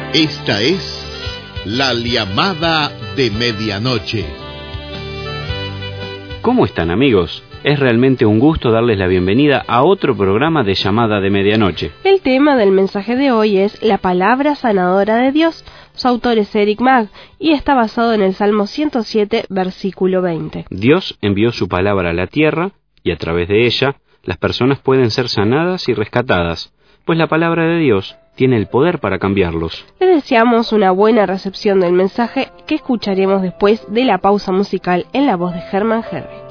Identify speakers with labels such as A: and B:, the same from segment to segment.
A: Esta es la llamada de medianoche.
B: ¿Cómo están, amigos? Es realmente un gusto darles la bienvenida a otro programa de Llamada de Medianoche.
C: El tema del mensaje de hoy es la palabra sanadora de Dios. Su autor es Eric Mag y está basado en el Salmo 107, versículo 20.
B: Dios envió su palabra a la tierra y a través de ella las personas pueden ser sanadas y rescatadas, pues la palabra de Dios tiene el poder para cambiarlos.
C: Le deseamos una buena recepción del mensaje que escucharemos después de la pausa musical en la voz de Herman Herrich.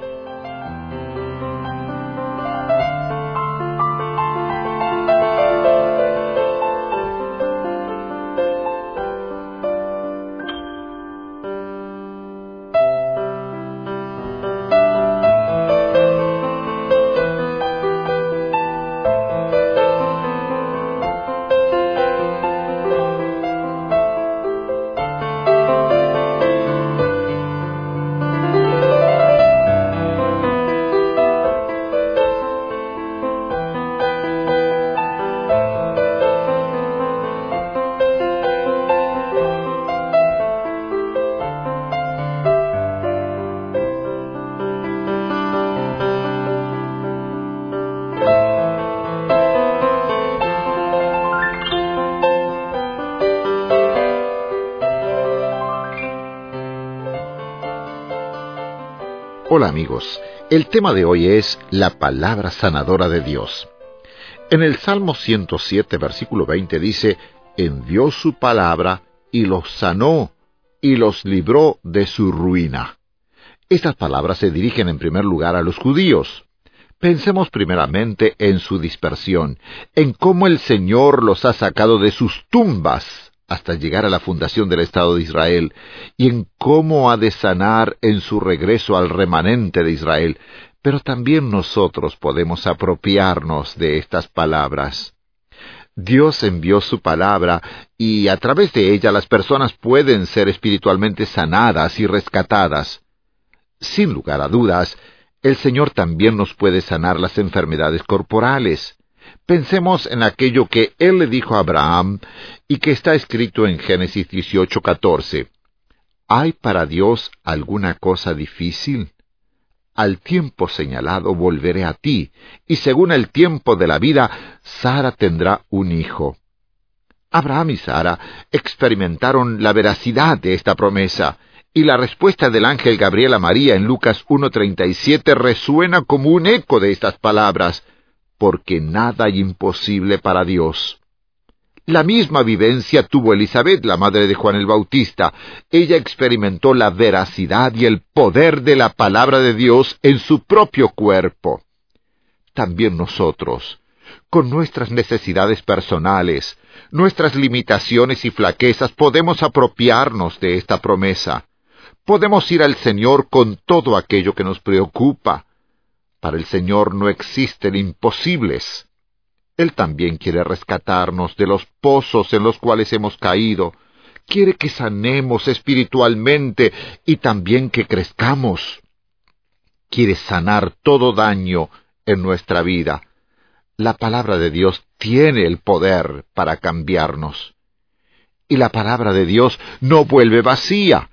D: Hola amigos, el tema de hoy es la palabra sanadora de Dios. En el Salmo 107, versículo 20 dice, envió su palabra y los sanó y los libró de su ruina. Estas palabras se dirigen en primer lugar a los judíos. Pensemos primeramente en su dispersión, en cómo el Señor los ha sacado de sus tumbas hasta llegar a la fundación del Estado de Israel, y en cómo ha de sanar en su regreso al remanente de Israel. Pero también nosotros podemos apropiarnos de estas palabras. Dios envió su palabra, y a través de ella las personas pueden ser espiritualmente sanadas y rescatadas. Sin lugar a dudas, el Señor también nos puede sanar las enfermedades corporales. Pensemos en aquello que Él le dijo a Abraham y que está escrito en Génesis 18:14. ¿Hay para Dios alguna cosa difícil? Al tiempo señalado volveré a ti, y según el tiempo de la vida, Sara tendrá un hijo. Abraham y Sara experimentaron la veracidad de esta promesa, y la respuesta del ángel Gabriel a María en Lucas 1:37 resuena como un eco de estas palabras, porque nada hay imposible para Dios. La misma vivencia tuvo Elizabeth, la madre de Juan el Bautista. Ella experimentó la veracidad y el poder de la palabra de Dios en su propio cuerpo. También nosotros, con nuestras necesidades personales, nuestras limitaciones y flaquezas, podemos apropiarnos de esta promesa. Podemos ir al Señor con todo aquello que nos preocupa. Para el Señor no existen imposibles. Él también quiere rescatarnos de los pozos en los cuales hemos caído. Quiere que sanemos espiritualmente y también que crezcamos. Quiere sanar todo daño en nuestra vida. La palabra de Dios tiene el poder para cambiarnos. Y la palabra de Dios no vuelve vacía.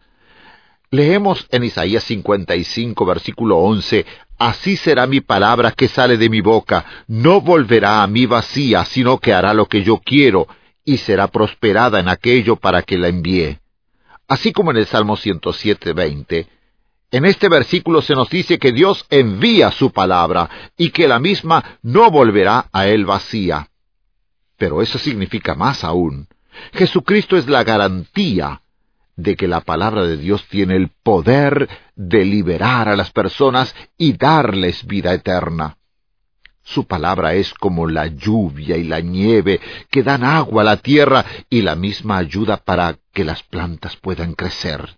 D: Leemos en Isaías 55, versículo 11, así será mi palabra que sale de mi boca, no volverá a mí vacía, sino que hará lo que yo quiero, y será prosperada en aquello para que la envíe. Así como en el Salmo 107, 20, en este versículo se nos dice que Dios envía su palabra, y que la misma no volverá a él vacía. Pero eso significa más aún. Jesucristo es la garantía de que la palabra de Dios tiene el poder de liberar a las personas y darles vida eterna. Su palabra es como la lluvia y la nieve que dan agua a la tierra y la misma ayuda para que las plantas puedan crecer.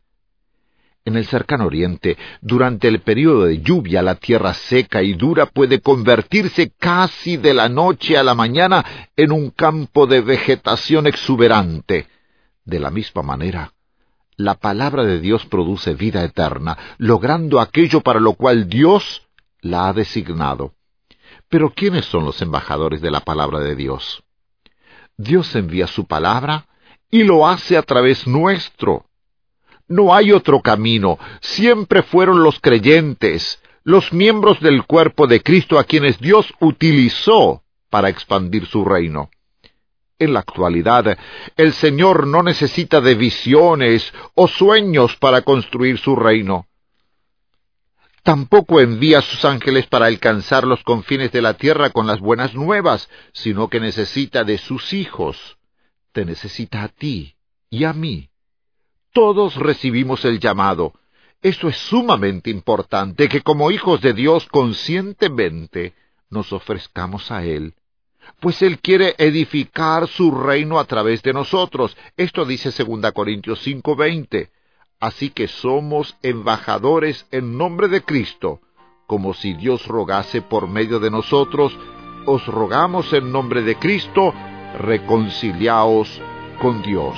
D: En el cercano oriente, durante el período de lluvia, la tierra seca y dura puede convertirse casi de la noche a la mañana en un campo de vegetación exuberante. De la misma manera, la palabra de Dios produce vida eterna, logrando aquello para lo cual Dios la ha designado. Pero ¿quiénes son los embajadores de la palabra de Dios? Dios envía su palabra y lo hace a través nuestro. No hay otro camino. Siempre fueron los creyentes, los miembros del cuerpo de Cristo a quienes Dios utilizó para expandir su reino. En la actualidad, el Señor no necesita de visiones o sueños para construir su reino. Tampoco envía a sus ángeles para alcanzar los confines de la tierra con las buenas nuevas, sino que necesita de sus hijos. Te necesita a ti y a mí. Todos recibimos el llamado. Esto es sumamente importante, que como hijos de Dios conscientemente nos ofrezcamos a Él, pues Él quiere edificar su reino a través de nosotros. Esto dice 2 Corintios 5:20. Así que somos embajadores en nombre de Cristo, como si Dios rogase por medio de nosotros. Os rogamos en nombre de Cristo, reconciliaos con Dios.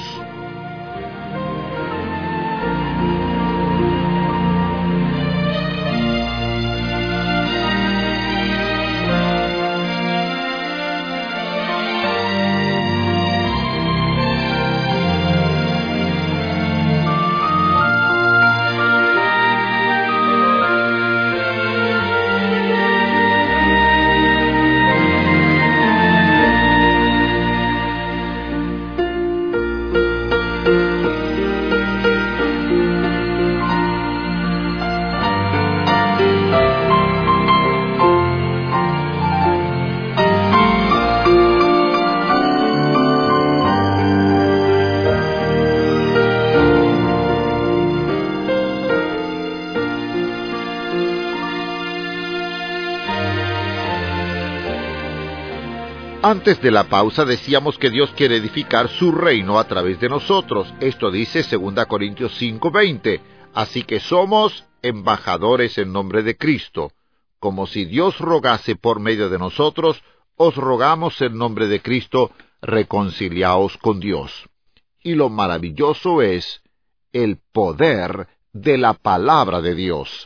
D: Antes de la pausa decíamos que Dios quiere edificar su reino a través de nosotros. Esto dice 2 Corintios 5:20. Así que somos embajadores en nombre de Cristo. Como si Dios rogase por medio de nosotros, os rogamos en nombre de Cristo, reconciliaos con Dios. Y lo maravilloso es el poder de la palabra de Dios.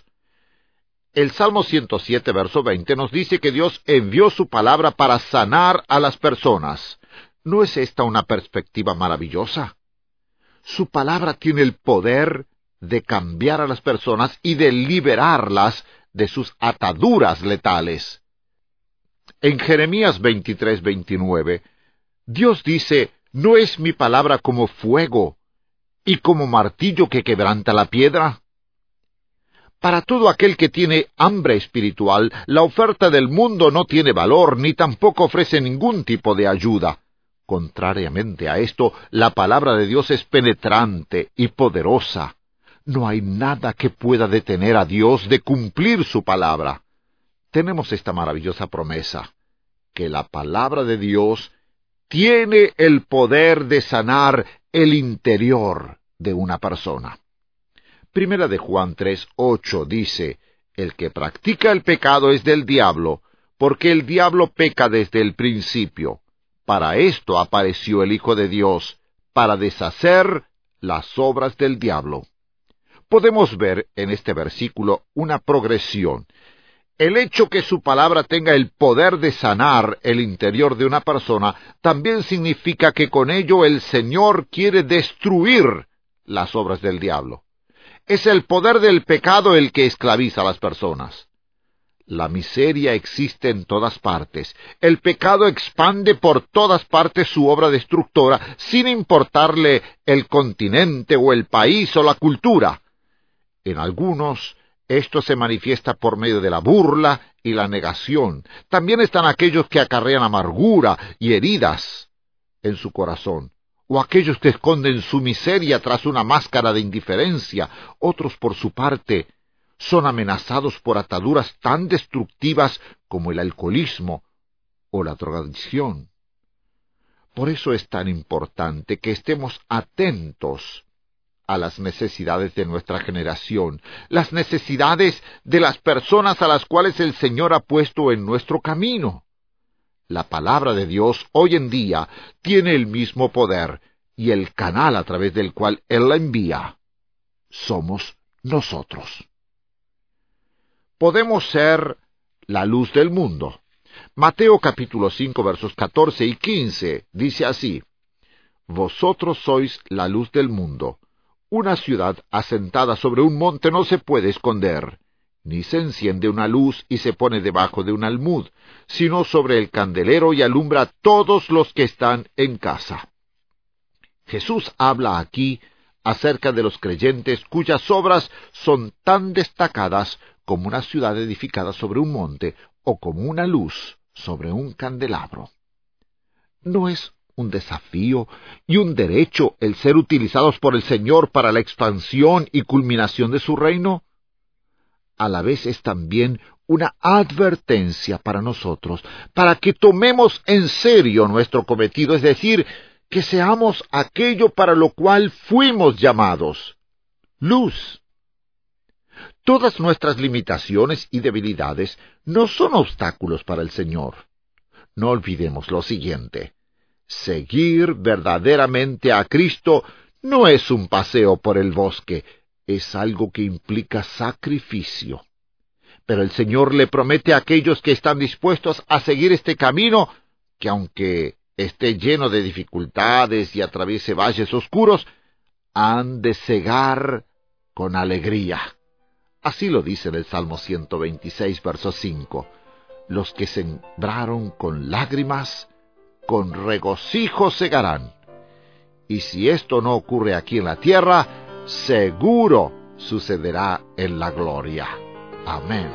D: El Salmo 107, verso 20, nos dice que Dios envió su palabra para sanar a las personas. ¿No es esta una perspectiva maravillosa? Su palabra tiene el poder de cambiar a las personas y de liberarlas de sus ataduras letales. En Jeremías 23:29, Dios dice, ¿no es mi palabra como fuego y como martillo que quebranta la piedra? Para todo aquel que tiene hambre espiritual, la oferta del mundo no tiene valor, ni tampoco ofrece ningún tipo de ayuda. Contrariamente a esto, la palabra de Dios es penetrante y poderosa. No hay nada que pueda detener a Dios de cumplir su palabra. Tenemos esta maravillosa promesa, que la palabra de Dios tiene el poder de sanar el interior de una persona. Primera de Juan 3:8 dice, el que practica el pecado es del diablo, porque el diablo peca desde el principio. Para esto apareció el Hijo de Dios, para deshacer las obras del diablo. Podemos ver en este versículo una progresión. El hecho que su palabra tenga el poder de sanar el interior de una persona también significa que con ello el Señor quiere destruir las obras del diablo. Es el poder del pecado el que esclaviza a las personas. La miseria existe en todas partes. El pecado expande por todas partes su obra destructora, sin importarle el continente o el país o la cultura. En algunos, esto se manifiesta por medio de la burla y la negación. También están aquellos que acarrean amargura y heridas en su corazón, o aquellos que esconden su miseria tras una máscara de indiferencia. Otros, por su parte, son amenazados por ataduras tan destructivas como el alcoholismo o la drogadicción. Por eso es tan importante que estemos atentos a las necesidades de nuestra generación, las necesidades de las personas a las cuales el Señor ha puesto en nuestro camino. La palabra de Dios hoy en día tiene el mismo poder, y el canal a través del cual Él la envía somos nosotros. Podemos ser la luz del mundo. Mateo capítulo 5 versos 14 y 15 dice así: Vosotros sois la luz del mundo. Una ciudad asentada sobre un monte no se puede esconder, ni se enciende una luz y se pone debajo de un almud, sino sobre el candelero y alumbra a todos los que están en casa. Jesús habla aquí acerca de los creyentes cuyas obras son tan destacadas como una ciudad edificada sobre un monte o como una luz sobre un candelabro. ¿No es un desafío y un derecho el ser utilizados por el Señor para la expansión y culminación de su reino? A la vez es también una advertencia para nosotros, para que tomemos en serio nuestro cometido, es decir, que seamos aquello para lo cual fuimos llamados: luz. Todas nuestras limitaciones y debilidades no son obstáculos para el Señor. No olvidemos lo siguiente: seguir verdaderamente a Cristo no es un paseo por el bosque, es algo que implica sacrificio. Pero el Señor le promete a aquellos que están dispuestos a seguir este camino, que aunque esté lleno de dificultades y atraviese valles oscuros, han de cegar con alegría. Así lo dice en el Salmo 126, verso 5. Los que sembraron con lágrimas, con regocijo segarán. Y si esto no ocurre aquí en la tierra, seguro sucederá en la gloria. Amén.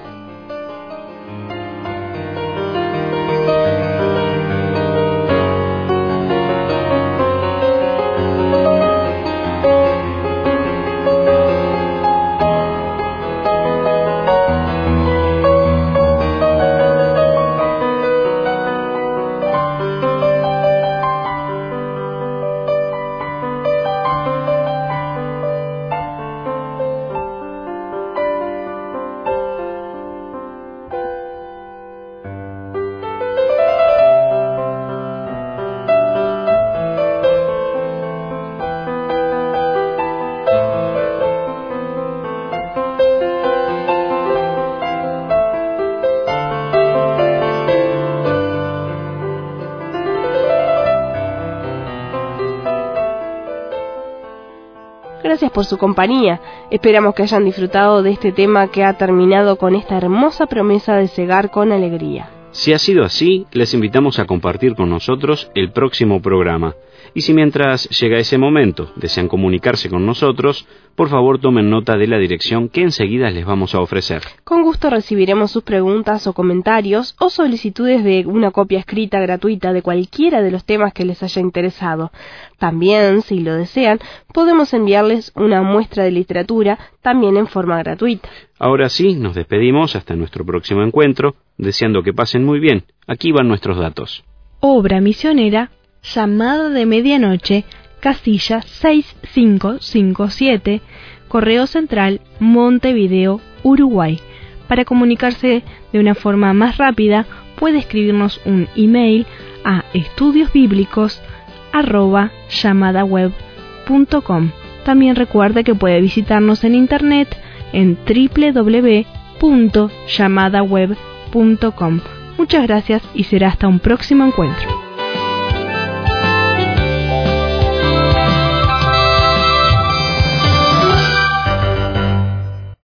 C: Gracias por su compañía. Esperamos que hayan disfrutado de este tema que ha terminado con esta hermosa promesa de cegar con alegría.
B: Si ha sido así, les invitamos a compartir con nosotros el próximo programa. Y si mientras llega ese momento desean comunicarse con nosotros, por favor tomen nota de la dirección que enseguida les vamos a ofrecer.
C: Con gusto recibiremos sus preguntas o comentarios o solicitudes de una copia escrita gratuita de cualquiera de los temas que les haya interesado. También, si lo desean, podemos enviarles una muestra de literatura, también en forma gratuita.
B: Ahora sí, nos despedimos hasta nuestro próximo encuentro, deseando que pasen muy bien. Aquí van nuestros datos.
E: Obra misionera, Llamada de Medianoche, casilla 6557, Correo Central, Montevideo, Uruguay. Para comunicarse de una forma más rápida, puede escribirnos un email a estudiosbiblicos@llamadaweb.com. También recuerde que puede visitarnos en internet en www.llamadaweb.com. Muchas gracias y será hasta un próximo encuentro.